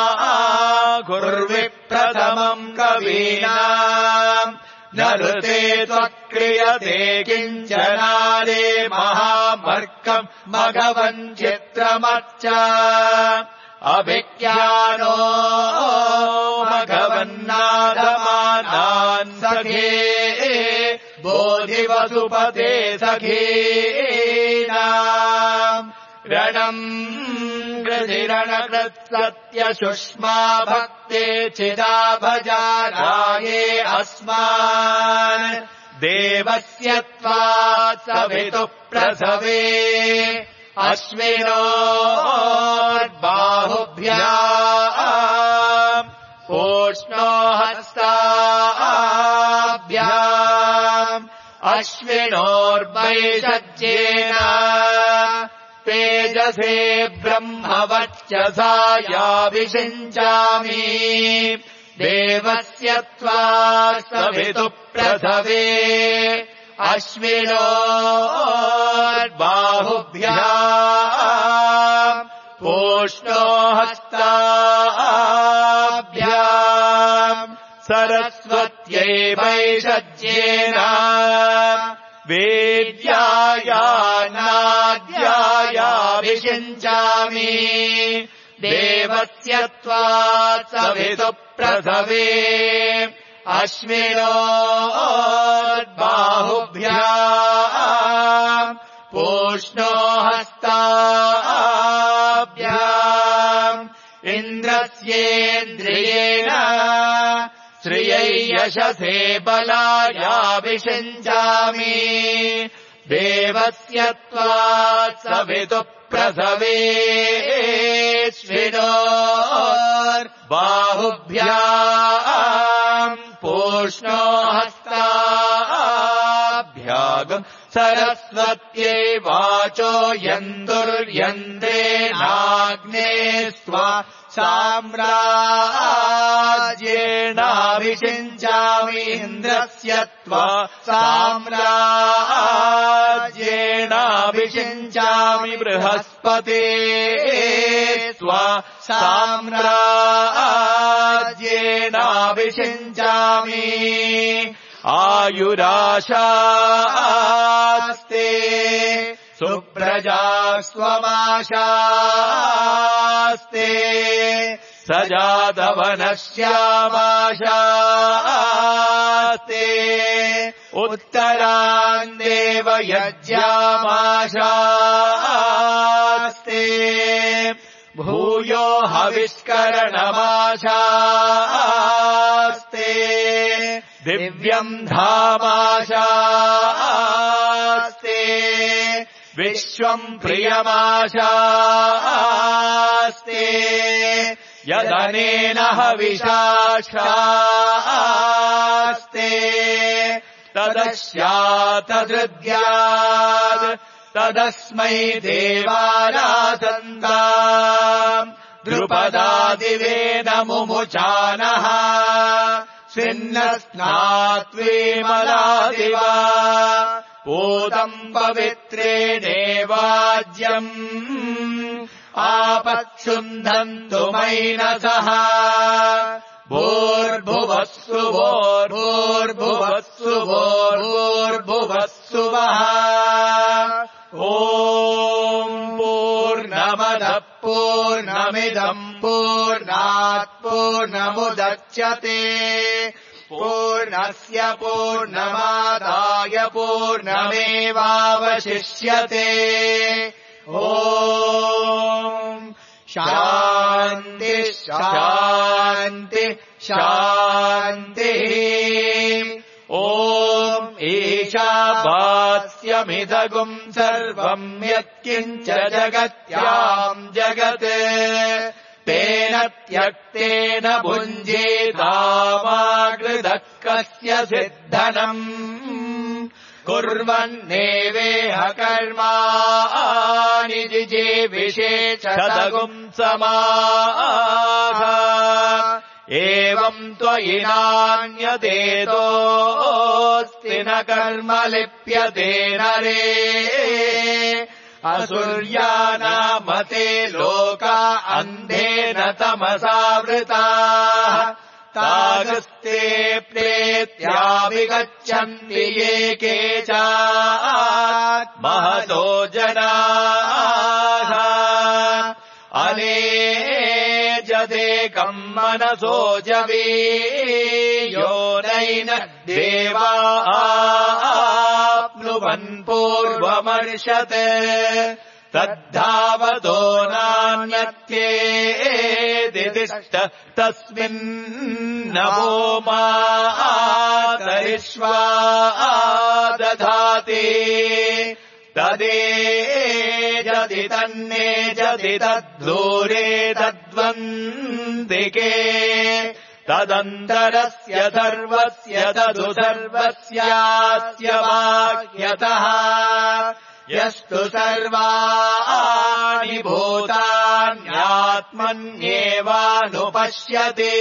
कुर्विप्रथमम् कवीनाम् न ऋते त्वक्रियते किञ्चनादे महामर्कम् मघवन् चित्रमच्च अभिज्ञानो मघवन्नादमानान् सखे बोधिवसुपते सखीनाम् रणम् गृधिरणकृत्सत्यशुष्मा भक्ते चिदा भजाराये अस्मान् देवस्य त्वात् सवितुः प्रसवे अश्विनोर्बाहुभ्याम् ओष्णो हस्ताभ्याम् अश्विनोर्वैषज्येन तेजसे ब्रह्मवर्चसा याभिषिञ्चामि देवस्य त्वात् सवितुः प्रसवे अश्विनोर्बाहुभ्याम् ओष्णो हस्ताभ्याम् सरस्वत्यै वैषज्येन वेद्याया नाद्यायाभिषिञ्चामि देवस्य त्वात् सवितुः प्रसवे अश्विनोर्बाहुभ्याम् ओष्णो हस्ताभ्याम् इन्द्रस्येन्द्रियेण श्रियै यशसे बलायाभिषिञ्चामि देवस्य त्वात् सवितुः प्रसवे अश्विनोर्बाहुभ्याम् ओष्णो हस्ताभ्याम् सरस्वत्यै वाचो यन्दुर्यन्द्रेणाग्ने स्वा साम्राज्येणाभिषिञ्चामि इन्द्रस्य त्वा साम्राज्येणाभिषिञ्चामि बृहस्पते त्वा साम्राज्येणाभिषिञ्चामि आयुराशास्ते सुप्रजा स्वमाशास्ते सजातवनश्यामाशास्ते उत्तरान्देव यज्ञामाशास्ते भूयो हविष्करणमाशास्ते दिव्यम् धामाशास्ते विश्वम् प्रियमाशास्ते यदनेन हविषाशास्ते तदस्यातदृद्यात् तदस्मै देवाराधन्ताम् द्रुपदादिवेदमुमुचानः छिन्नस्नात्वेमलादिव पूतम् पवित्रेणेवाज्यम् आपक्षुन्धन्तु मैनसः भूर्भुवस्सु भूर्भुवस्सु भूर्भुवस्सु वः ॐ पूर्णमदः पूर्णमिदम् पूर्णात् पूर्णमुदच्यते पूर्णस्य पूर्णमादाय पूर्णमेवावशिष्यते। ॐ शान्ति शान्ति शान्तिः। ॐ ईशावास्यमिदगुम् सर्वम् यत्किञ्च जगत्याम् जगत् तेन त्यक्तेन भुञ्जेतामाकृतः कस्य सिद्धनम् कुर्वन्नेवेह कर्माणि जिजीविषेच्छदगुम् समाह। एवम् त्वयि नान्यदेतोऽस्ति न कर्म लिप्यते नरे। असुर्यानामते लोका अन्धेन तमसावृताः तागस्ते प्रेत्याभिगच्छन्ति ये केचात्महतो जनाः। अनेजदेकम् मनसो जवीयो नैन देवाप्नुवन् पूर्वमर्षत् तद्धावतो नान्यत्येदिष्ट तस्मिन्नवो मातरिष्वा दधाति। तदेजति तन्नेजति तद्दूरे तद्वन्दिके तदन्तरस्य सर्वस्य तदु सर्वस्यास्य बाह्यतः यस्तु सर्वाणि भूतान्यात्मन्येवानुपश्यति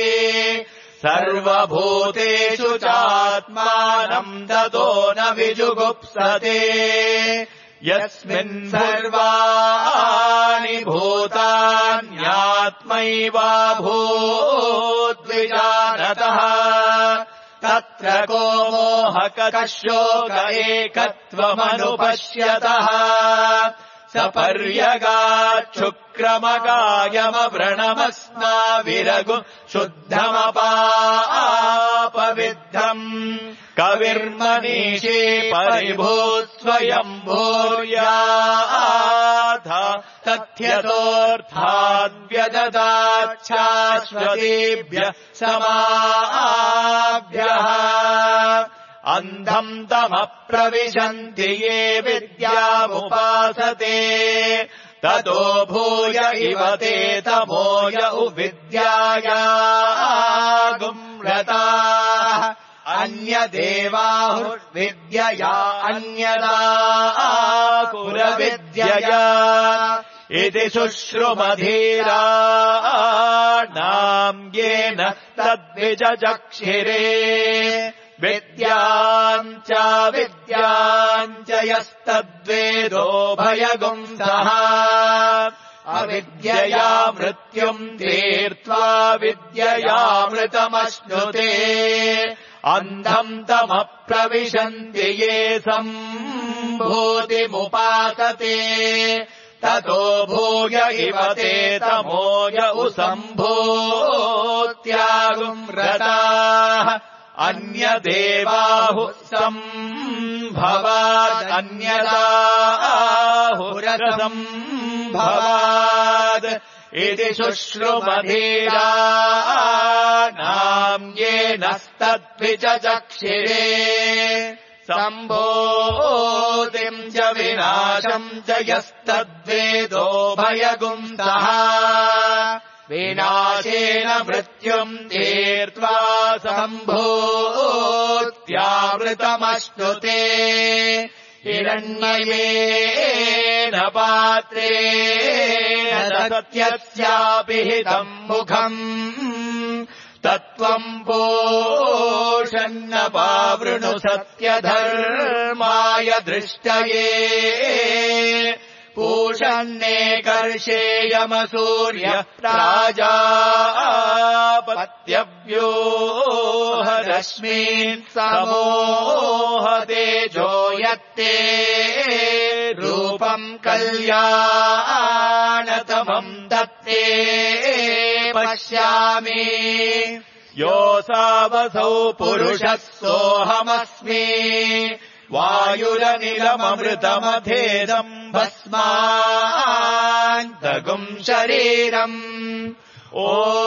सर्वभूतेषु चात्मानम् ततो न विजुगुप्सते। यस्मिन् सर्वाणि भूतान्यात्मैवाभूद्विजानतः तत्र को मोहकः शोक एकत्वमनुपश्यतः। सपर्यगाच्छुक्रमकायमव्रणमस्माविरगु शुद्धमपापविद्धम् कविर्मनीषे परिभूत् स्वयम् भूर्याथ तथ्यतोऽर्थाद्व्यददाच्छाश्वतेभ्यः समाभ्यः। अन्धम् तमप्रविशन्ति ये विद्यामुपासते ततो भूय इव ते तमोय उविद्यायागुम्रताः अन्यदेवाहुर्विद्यया अन्यदा कुलविद्यया इति शुश्रुमधीराणाम् येन तद्विजजक्षिरे। विद्याम् च विद्याम् च यस्तद्वेदो भयगुंसः अविद्यया मृत्युम् तीर्त्वा विद्ययामृतमश्नुते। अन्धम् तमप्रविशन्ति ये सम्भूतिमुपासते ततो भूय इव ते तमोय उसम्भूत्यागुम्रताः अन्यदेवाहुः सम्भवाद् अन्यदाहुरसम्भवाद् इति शुश्रुमधीराणाम् येनस्तद्विजचक्षिरे। सम्भूतिम् च विनाशम् च यस्तद्वेदो भयगुंसः विनाशेन मृत्युम् तीर्त्वा सम्भूत्यामृतमश्नुते। हिरण्मयेन पात्रेण सत्यस्यापि हितम् मुखम् तत्त्वम् पोषन्न पावृणु सत्यधर्माय दृष्टये। पूषन्ने कर्षेयमसूर्य प्राजापत्यव्योह रश्मीन् समोहतेजो यत्ते रूपम् कल्याणतमम् दत्ते पश्यामि। योऽसावसौ पुरुषः सोऽहमस्मि वायुरनिलममृतमथेदम् भस्मान्तगुम् शरीरम् ओ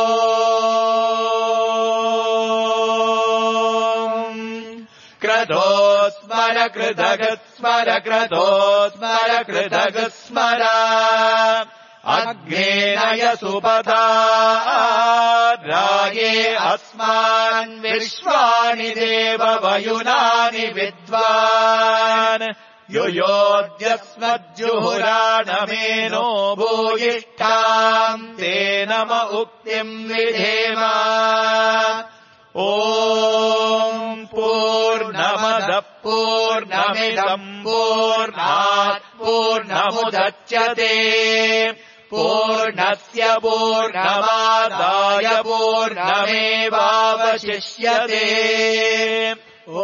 क्रतो स्मर कृतगस्मर क्रतो स्मर कृतगस्मर अग्नेनय सुपथा राये अस्मान् विश्वानि देववयुनानि विद्वान् युयोद्यस्मज्जुहुराणमेनो भूयिष्ठाम् ते नम उक्तिम् विधेम ॐ पूर्णमदः पूर्णमिदम् पूर्णात् पूर्णमुदच्यते पूर्णस्य पूर्णमादाय पूर्णमेवावशिष्यते ॐ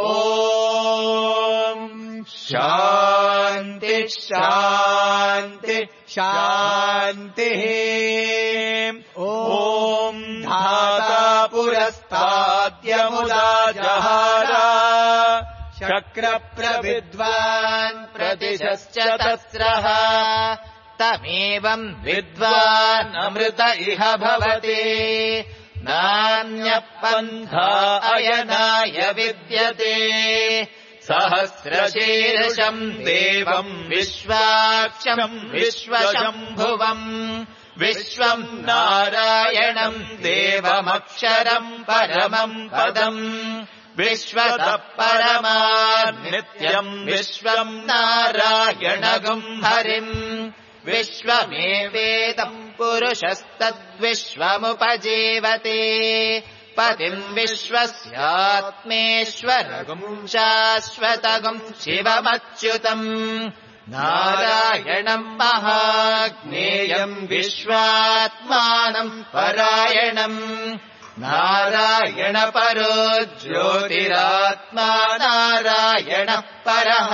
शान्ति शान्ति शान्तिः ॐ धाता पुरस्ताद्यमुदा जहार शक्रप्रविद्वान् प्रतिशश्च तस्रः तमेवम् विद्वान् अमृत इह भवति नान्यः पन्था अयनाय विद्यते सहस्रशीर्षम् देवम् विश्वाक्षम् विश्वशम्भुवम् विश्वम् नारायणम् देवमक्षरम् परमम् पदम् विश्वतः परमान्नित्यम् विश्वम् नारायणगुम् हरिम् विश्वमेवेदम् पुरुषस्तद्विश्वमुपजीवते पतिम् विश्वस्यात्मेश्वरगुम् शाश्वतगुम् शिवमच्युतम् नारायणम् महाज्ञेयम् विश्वात्मानम् परायणम् नारायण परो ज्योतिरात्मा नारायणः परः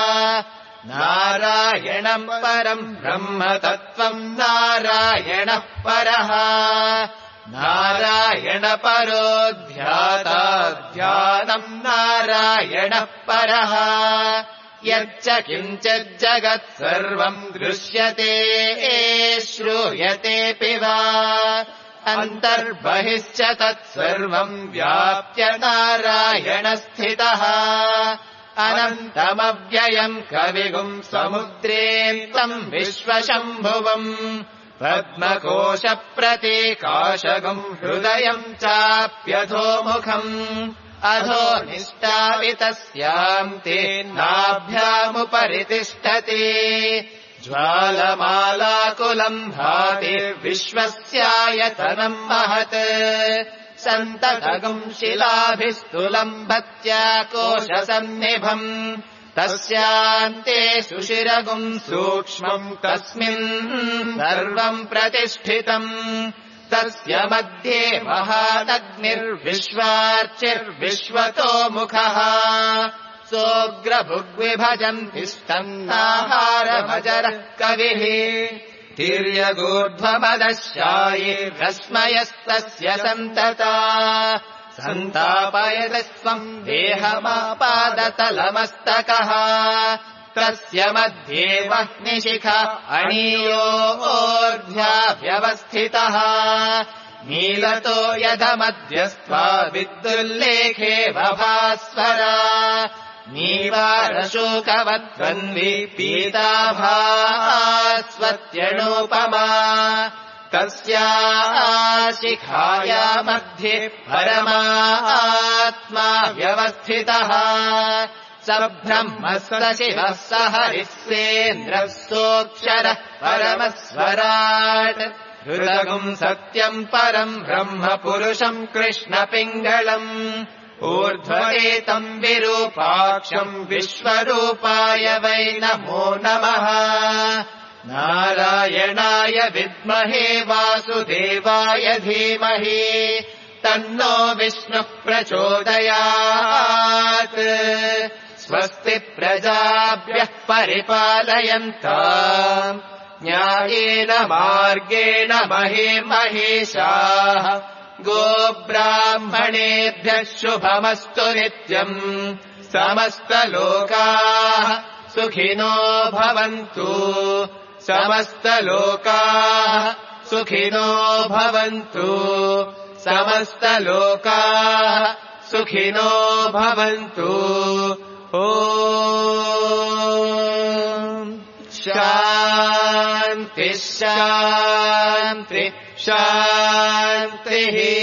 नारायणम् परम् ब्रह्मतत्त्वम् नारायणः परः नारायण परो ध्याता ध्यानम् नारायणः परः यच्च किञ्चिज्जगत् सर्वम् दृश्यते श्रूयतेऽपि वा अन्तर्बहिश्च तत्सर्वम् व्याप्य नारायणस्थितः अनन्तमव्ययम् कविगुम् समुद्रेऽन्तम् विश्वशम्भुवम् पद्मकोशप्रतीकाशगुम् हृदयम् चाप्यधोमुखम् अधो निष्ठावितस्याम् तेनाभ्यामुपरि तिष्ठति ज्वालमालाकुलम् भाति विश्वस्यायतनम् महत् सन्ततगुम् शिलाभिस्तुलम् भक्त्या कोशसन्निभम् तस्यान्ते सुशिरगुम् सूक्ष्मम् तस्मिन् सर्वम् प्रतिष्ठितम् तस्य मध्ये महानग्निर्विश्वार्चिर्विश्वतो मुखः सोऽग्रभुग्विभजन् तिष्ठन्नाहारभजरः कविः तिर्यगूर्ध्वमदशायिरश्मयस्तस्य सन्तता सन्तापयति स्वम् देहमापादतलमस्तकः तस्य मध्ये वह्निशिखा अणीयोऽर्ध्या व्यवस्थितः नीलतो यदमध्यस्त्वा विद्युल्लेखे भास्वरा नीवारशोकवत्वन्वी पीताभास्वत्यणोपमा तस्याः शिखाया मध्ये परमात्मा व्यवस्थितः स ब्रह्मः स शिवः स हरिः सेन्द्रः सोऽक्षरः परमस्वराट् हृदगुम् सत्यम् परम् ब्रह्म पुरुषम् कृष्णपिङ्गलम् ऊर्ध्वरेतम् विरूपाक्षम् विश्वरूपाय वै नमो नमः नारायणाय विद्महे वासुदेवाय धीमहि तन्नो विष्णुः प्रचोदयात् स्वस्ति प्रजाभ्यः परिपालयन्ताम् न्यायेन मार्गेण महिर्महेशाः गोब्राह्मणेभ्यः शुभमस्तु नित्यम् समस्तलोकाः सुखिनो भवन्तु समस्तलोकाः सुखिनो भवन्तु समस्तलोकाः सुखिनो भवन्तु ॐ शान्ति शान्ति शान्तिः